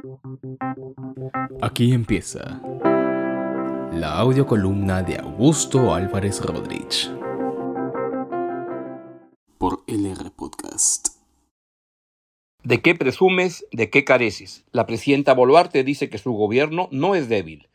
Aquí empieza la audiocolumna de Augusto Álvarez Rodríguez por LR Podcast. ¿De qué presumes? ¿De qué careces? La presidenta Boluarte dice que su gobierno no es débil.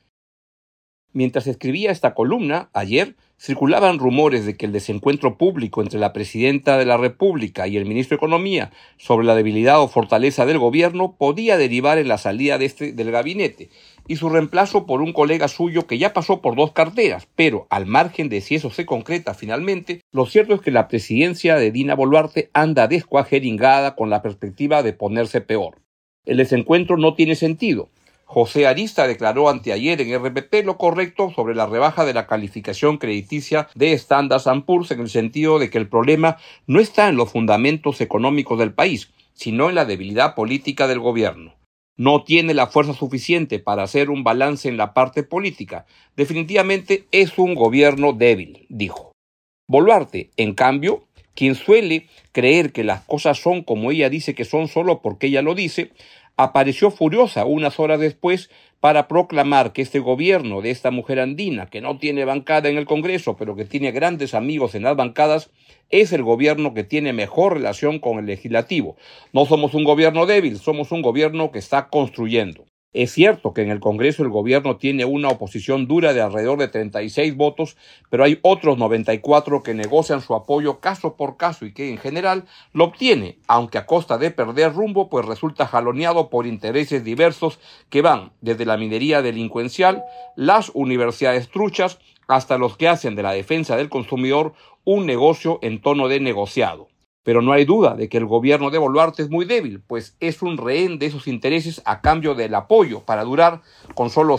Mientras escribía esta columna, ayer, circulaban rumores de que el desencuentro público entre la presidenta de la República y el ministro de Economía sobre la debilidad o fortaleza del gobierno podía derivar en la salida del gabinete y su reemplazo por un colega suyo que ya pasó por dos carteras, pero al margen de si eso se concreta finalmente, lo cierto es que la presidencia de Dina Boluarte anda descuajeringada con la perspectiva de ponerse peor. El desencuentro no tiene sentido. José Arista declaró anteayer en RPP lo correcto sobre la rebaja de la calificación crediticia de Standard & Poor's en el sentido de que el problema no está en los fundamentos económicos del país, sino en la debilidad política del gobierno. No tiene la fuerza suficiente para hacer un balance en la parte política. Definitivamente es un gobierno débil, dijo. Boluarte, en cambio, quien suele creer que las cosas son como ella dice que son solo porque ella lo dice, apareció furiosa unas horas después para proclamar que este gobierno de esta mujer andina, que no tiene bancada en el Congreso, pero que tiene grandes amigos en las bancadas, es el gobierno que tiene mejor relación con el legislativo. No somos un gobierno débil, somos un gobierno que está construyendo. Es cierto que en el Congreso el gobierno tiene una oposición dura de alrededor de 36 votos, pero hay otros 94 que negocian su apoyo caso por caso y que en general lo obtiene, aunque a costa de perder rumbo, pues resulta jaloneado por intereses diversos que van desde la minería delincuencial, las universidades truchas, hasta los que hacen de la defensa del consumidor un negocio en tono de negociado. Pero no hay duda de que el gobierno de Boluarte es muy débil, pues es un rehén de esos intereses a cambio del apoyo para durar con solo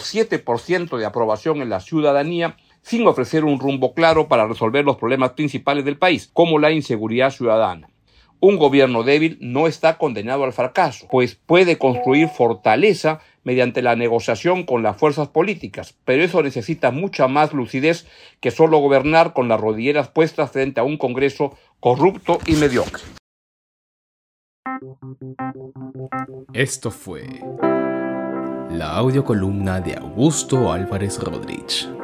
7% de aprobación en la ciudadanía, sin ofrecer un rumbo claro para resolver los problemas principales del país, como la inseguridad ciudadana. Un gobierno débil no está condenado al fracaso, pues puede construir fortaleza mediante la negociación con las fuerzas políticas, pero eso necesita mucha más lucidez que solo gobernar con las rodilleras puestas frente a un Congreso corrupto y mediocre. Esto fue la audiocolumna de Augusto Álvarez Rodríguez.